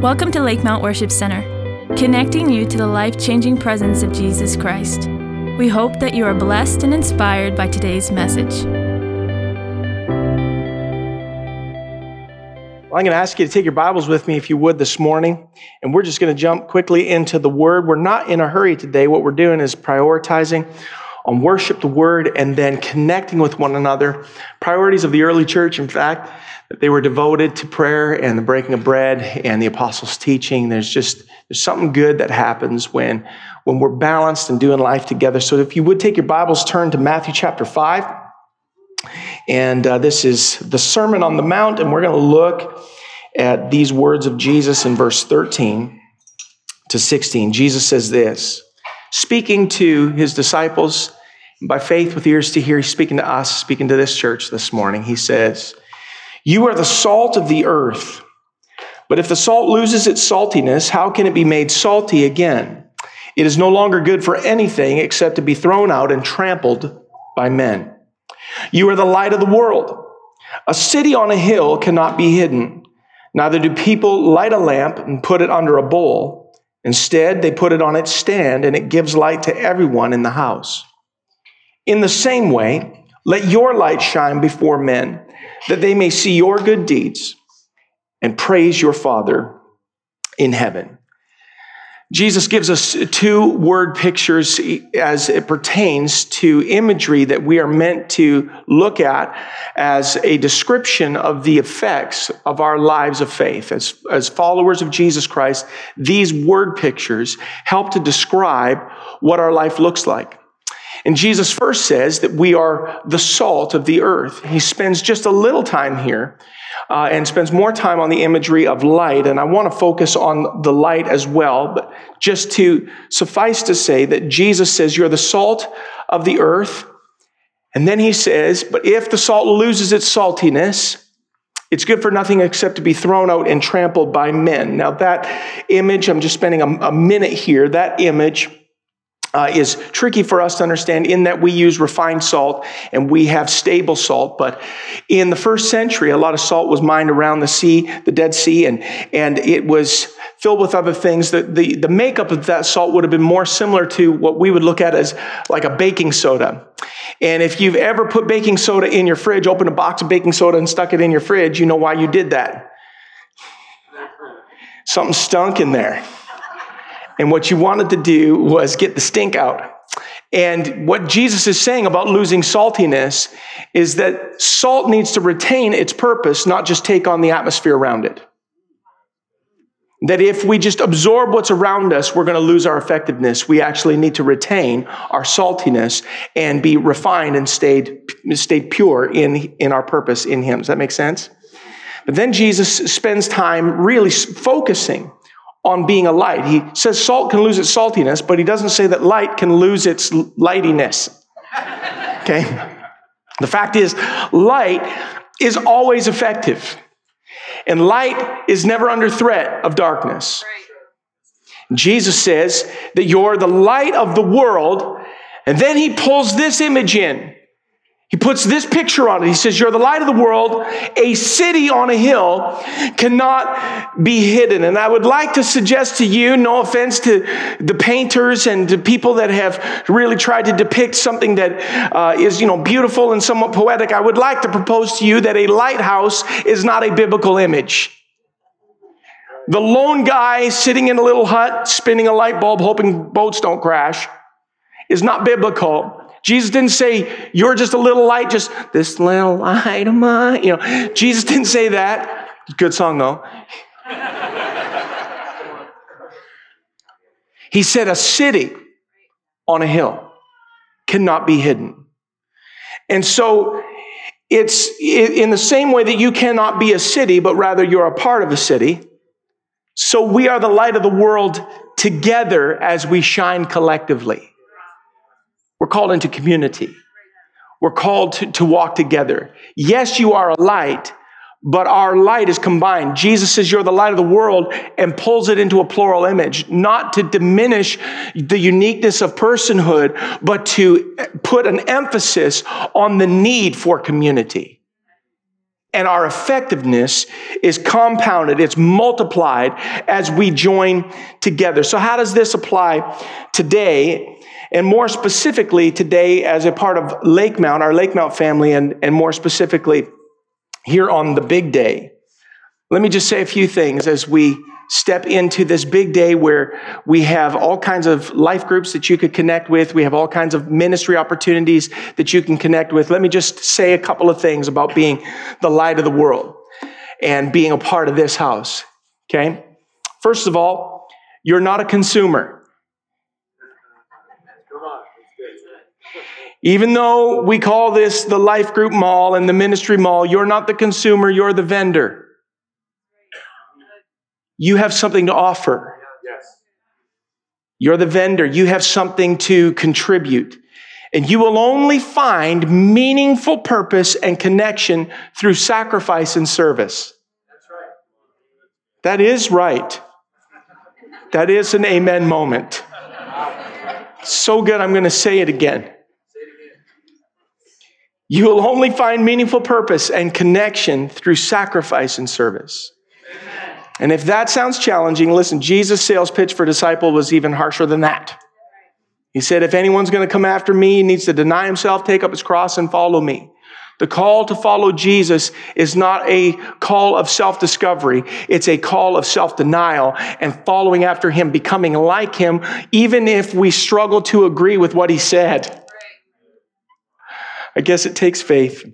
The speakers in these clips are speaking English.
Welcome to Lakemount Worship Center, connecting you to the life-changing presence of Jesus Christ. We hope that you are blessed and inspired by today's message. Well, I'm going to ask you to take your Bibles with me if you would this morning, and we're just going to jump quickly into the Word. We're not in a hurry today. What we're doing is prioritizing on worship, the Word, and then connecting with one another. Priorities of the early church, in fact, that they were devoted to prayer and the breaking of bread and the apostles' teaching. There's something good that happens when we're balanced and doing life together. So if you would take your Bibles, turn to Matthew chapter 5. And this is the Sermon on the Mount, and we're going to look at these words of Jesus in verse 13 to 16. Jesus says this, speaking to his disciples, by faith with ears to hear, he's speaking to us, speaking to this church this morning. He says, "You are the salt of the earth, but if the salt loses its saltiness, how can it be made salty again? It is no longer good for anything except to be thrown out and trampled by men. You are the light of the world. A city on a hill cannot be hidden. Neither do people light a lamp and put it under a bowl. Instead, they put it on its stand, and it gives light to everyone in the house. In the same way, let your light shine before men, that they may see your good deeds and praise your Father in heaven." Jesus gives us two word pictures as it pertains to imagery that we are meant to look at as a description of the effects of our lives of faith. As followers of Jesus Christ, these word pictures help to describe what our life looks like. And Jesus first says that we are the salt of the earth. He spends just a little time here and spends more time on the imagery of light. And I want to focus on the light as well. But just to suffice to say that Jesus says you're the salt of the earth. And then he says, but if the salt loses its saltiness, it's good for nothing except to be thrown out and trampled by men. Now that image, I'm just spending a minute here, that image is tricky for us to understand in that we use refined salt and we have stable salt. But in the first century, a lot of salt was mined around the sea, the Dead Sea, and it was filled with other things. The makeup of that salt would have been more similar to what we would look at as like a baking soda. And if you've ever put baking soda in your fridge, opened a box of baking soda and stuck it in your fridge, you know why you did that. Something stunk in there. And what you wanted to do was get the stink out. And what Jesus is saying about losing saltiness is that salt needs to retain its purpose, not just take on the atmosphere around it. That if we just absorb what's around us, we're going to lose our effectiveness. We actually need to retain our saltiness and be refined and stayed pure in our purpose in Him. Does that make sense? But then Jesus spends time really focusing on being a light. He says salt can lose its saltiness, but he doesn't say that light can lose its lightiness. Okay? The fact is, light is always effective. And light is never under threat of darkness. Jesus says that you're the light of the world, and then he pulls this image in. He puts this picture on it. He says, you're the light of the world. A city on a hill cannot be hidden. And I would like to suggest to you, no offense to the painters and to people that have really tried to depict something that is, beautiful and somewhat poetic. I would like to propose to you that a lighthouse is not a biblical image. The lone guy sitting in a little hut, spinning a light bulb, hoping boats don't crash, is not biblical. Jesus didn't say, you're just a little light, just this little light of mine. Jesus didn't say that. Good song, though. He said a city on a hill cannot be hidden. And so it's in the same way that you cannot be a city, but rather you're a part of a city. So we are the light of the world together as we shine collectively. We're called into community. We're called to walk together. Yes, you are a light, but our light is combined. Jesus says you're the light of the world and pulls it into a plural image, not to diminish the uniqueness of personhood, but to put an emphasis on the need for community. And our effectiveness is compounded, it's multiplied as we join together. So how does this apply today? And more specifically today as a part of Lake Mount, our Lake Mount family, and more specifically here on the big day. Let me just say a few things as we step into this big day where we have all kinds of life groups that you could connect with. We have all kinds of ministry opportunities that you can connect with. Let me just say a couple of things about being the light of the world and being a part of this house, okay? First of all, you're not a consumer. Even though we call this the life group mall and the ministry mall, you're not the consumer, you're the vendor. You have something to offer. You're the vendor. You have something to contribute. And you will only find meaningful purpose and connection through sacrifice and service. That is right. That is an amen moment. So good, I'm going to say it again. You will only find meaningful purpose and connection through sacrifice and service. And if that sounds challenging, listen, Jesus' sales pitch for disciple was even harsher than that. He said, if anyone's going to come after me, he needs to deny himself, take up his cross, and follow me. The call to follow Jesus is not a call of self-discovery. It's a call of self-denial and following after him, becoming like him, even if we struggle to agree with what he said. I guess it takes faith.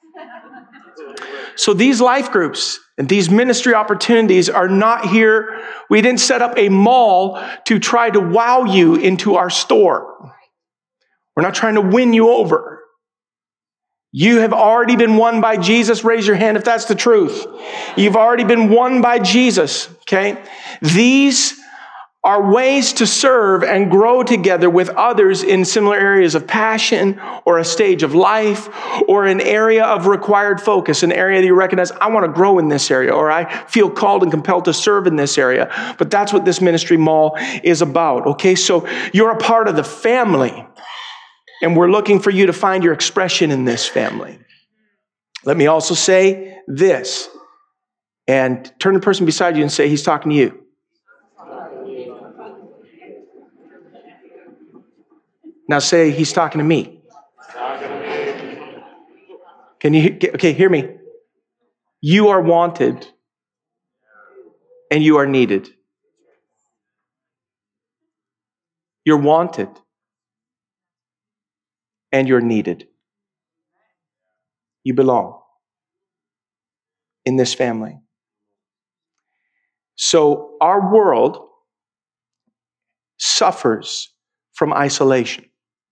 So these life groups and these ministry opportunities are not here. We didn't set up a mall to try to wow you into our store. We're not trying to win you over. You have already been won by Jesus. Raise your hand if that's the truth. You've already been won by Jesus, okay? These are ways to serve and grow together with others in similar areas of passion or a stage of life or an area of required focus, an area that you recognize, I want to grow in this area, or I feel called and compelled to serve in this area. But that's what this ministry mall is about, okay? So you're a part of the family, and we're looking for you to find your expression in this family. Let me also say this, and turn to the person beside you and say, he's talking to you. Now say, he's talking to me. Can you, okay, hear me. You are wanted and you are needed. You're wanted and you're needed. You belong in this family. So our world suffers from isolation.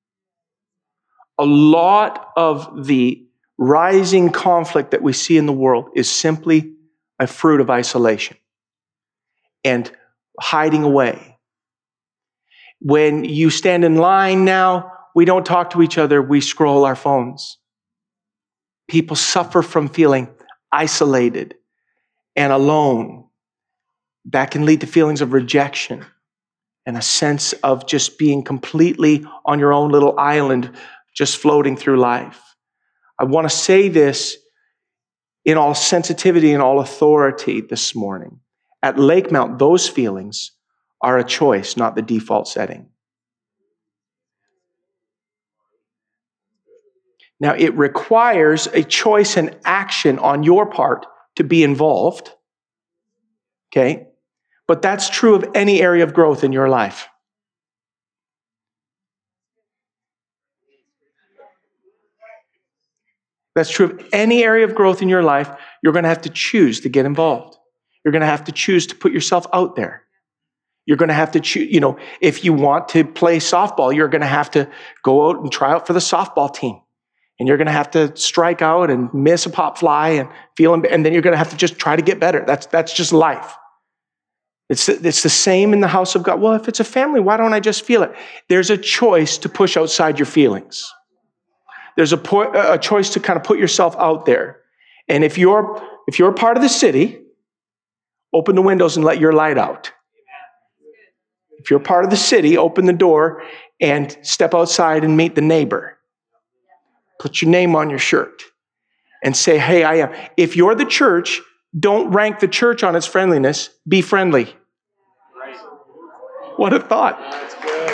A lot of the rising conflict that we see in the world is simply a fruit of isolation and hiding away. When you stand in line now, we don't talk to each other, we scroll our phones. People suffer from feeling isolated and alone. That can lead to feelings of rejection and a sense of just being completely on your own little island, just floating through life. I want to say this in all sensitivity and all authority this morning. At Lake Mount, those feelings are a choice, not the default setting. Now, it requires a choice and action on your part to be involved, okay? But that's true of any area of growth in your life. That's true of any area of growth in your life. You're going to have to choose to get involved. You're going to have to choose to put yourself out there. You're going to have to choose, if you want to play softball, you're going to have to go out and try out for the softball team. And you're going to have to strike out and miss a pop fly and and then you're going to have to just try to get better. That's just life. It's the same in the house of God. Well, if it's a family, why don't I just feel it? There's a choice to push outside your feelings. There's a choice to kind of put yourself out there. And if you're a part of the city, open the windows and let your light out. If you're part of the city, open the door and step outside and meet the neighbor. Put your name on your shirt. and say, hey, I am. If you're the church, don't rank the church on its friendliness. Be friendly. What a thought. That's good.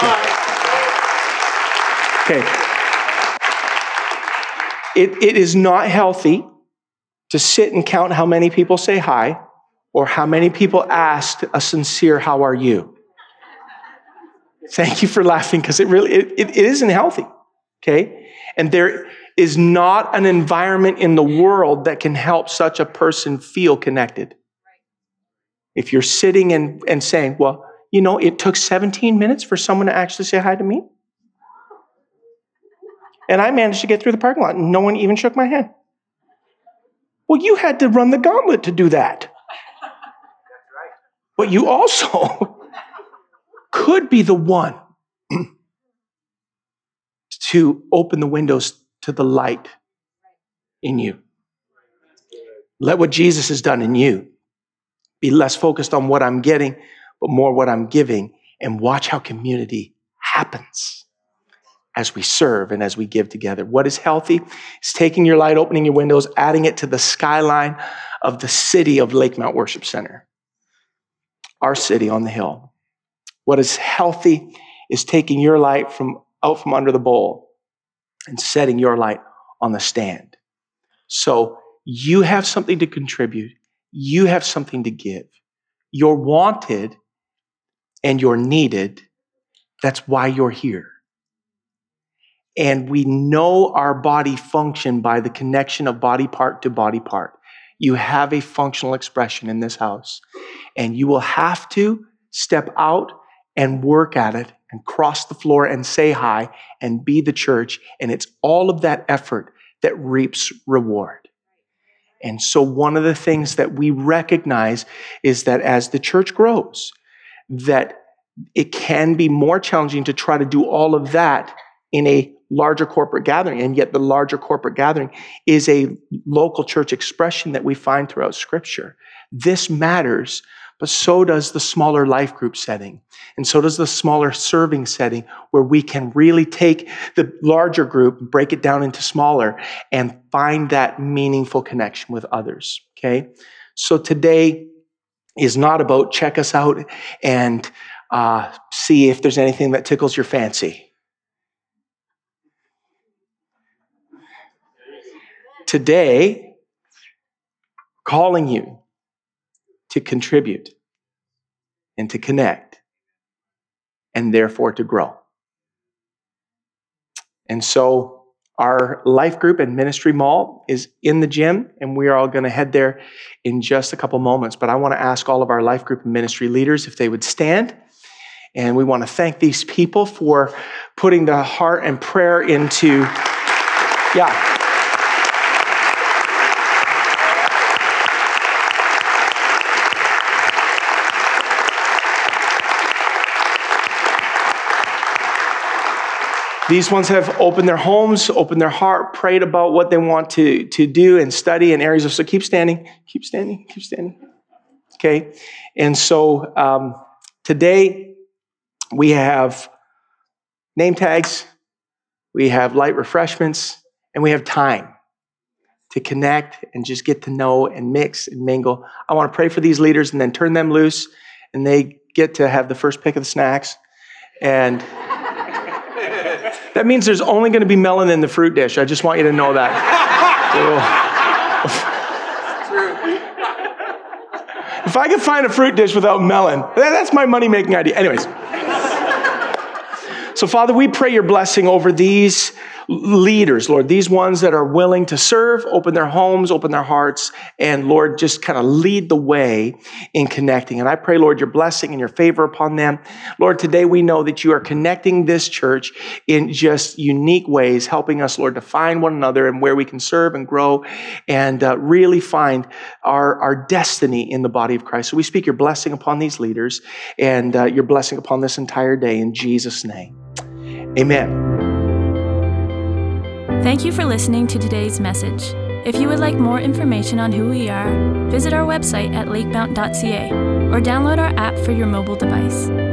Okay. It is not healthy to sit and count how many people say hi or how many people asked a sincere, how are you? Thank you for laughing, because it isn't healthy. Okay. And there is not an environment in the world that can help such a person feel connected. If you're sitting and saying, well, you know, it took 17 minutes for someone to actually say hi to me. And I managed to get through the parking lot and no one even shook my hand. Well, you had to run the gauntlet to do that. But you also could be the one to open the windows to the light in you. Let what Jesus has done in you be less focused on what I'm getting, but more what I'm giving, and watch how community happens as we serve and as we give together. What is healthy is taking your light, opening your windows, adding it to the skyline of the city of Lake Mount Worship Center, our city on the hill. What is healthy is taking your light out from under the bowl and setting your light on the stand. So you have something to contribute. You have something to give. You're wanted and you're needed. That's why you're here. And we know our body function by the connection of body part to body part. You have a functional expression in this house, and you will have to step out and work at it and cross the floor and say hi and be the church. And it's all of that effort that reaps reward. And so one of the things that we recognize is that as the church grows, that it can be more challenging to try to do all of that in a larger corporate gathering. And yet the larger corporate gathering is a local church expression that we find throughout Scripture. This matters, but so does the smaller life group setting. And so does the smaller serving setting, where we can really take the larger group, break it down into smaller, and find that meaningful connection with others. Okay? So today is not about check us out and see if there's anything that tickles your fancy. Today, calling you to contribute and to connect and therefore to grow. And so our life group and ministry mall is in the gym, and we are all going to head there in just a couple moments. But I want to ask all of our life group and ministry leaders if they would stand. And we want to thank these people for putting the heart and prayer into, These ones have opened their homes, opened their heart, prayed about what they want to do and study in areas of, so keep standing. Okay. And so today we have name tags, we have light refreshments, and we have time to connect and just get to know and mix and mingle. I want to pray for these leaders and then turn them loose, and they get to have the first pick of the snacks. And that means there's only going to be melon in the fruit dish. I just want you to know that. If I could find a fruit dish without melon, that's my money-making idea. Anyways. So, Father, we pray your blessing over these leaders, Lord, these ones that are willing to serve, open their homes, open their hearts, and Lord, just kind of lead the way in connecting. And I pray, Lord, your blessing and your favor upon them. Lord, today we know that you are connecting this church in just unique ways, helping us, Lord, to find one another and where we can serve and grow and really find our destiny in the body of Christ. So we speak your blessing upon these leaders and your blessing upon this entire day in Jesus' name. Amen. Thank you for listening to today's message. If you would like more information on who we are, visit our website at lakemount.ca or download our app for your mobile device.